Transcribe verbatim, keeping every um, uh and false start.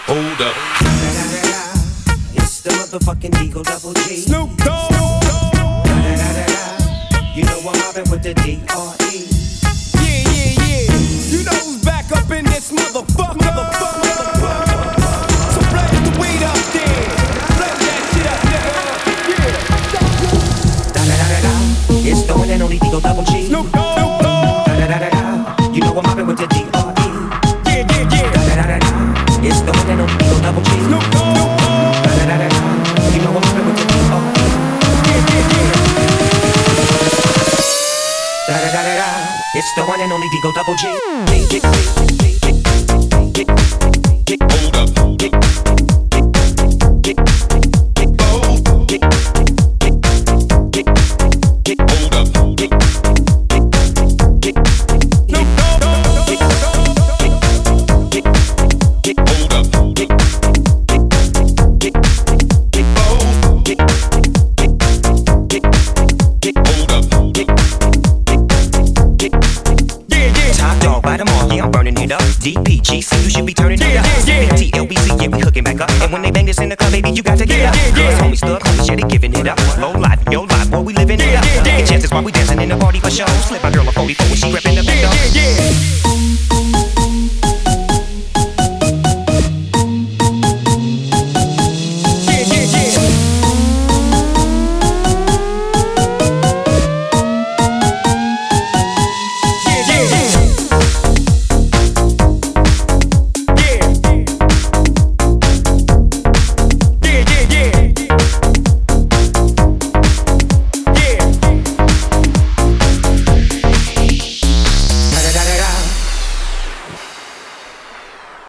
Hold up. It's the motherfucking Eagle Double G. Snoop Dogg. You know I'm mobbing with the D R E. Yeah, yeah, yeah. You know who's back up in this motherfucker. Motherfucker, motherfucker. So blaze the weed up there. Blaze that shit up, nigga. Yeah. Da da da da da. It's the one and only Eagle Double G. Snoop Dogg. Da da da da da. You know I'm mobbing with the D R E. Yeah, yeah, yeah. Da da da da da. It's the one and only Eagle Double G. Snoop Dogg. Da da da da da. You know I'm mobbing with the D R E. Yeah, yeah, yeah. Da da da da da. It's the one and only Eagle Double G. Hold up. D P G C, you should be turning yeah, it up. Yeah, yeah. T L B C, yeah, we hooking back up. And when they bang this in the club, baby, you got to get yeah, up. Yeah, yeah. Homies stuck, homies, yeah, they giving it up. Low life, yo life, boy, we living yeah, it up. Yeah, yeah. Taking chances while we dancing in the party for show. Slip my girl a forty-four when she reppin' the big dog. Yeah, yeah, yeah.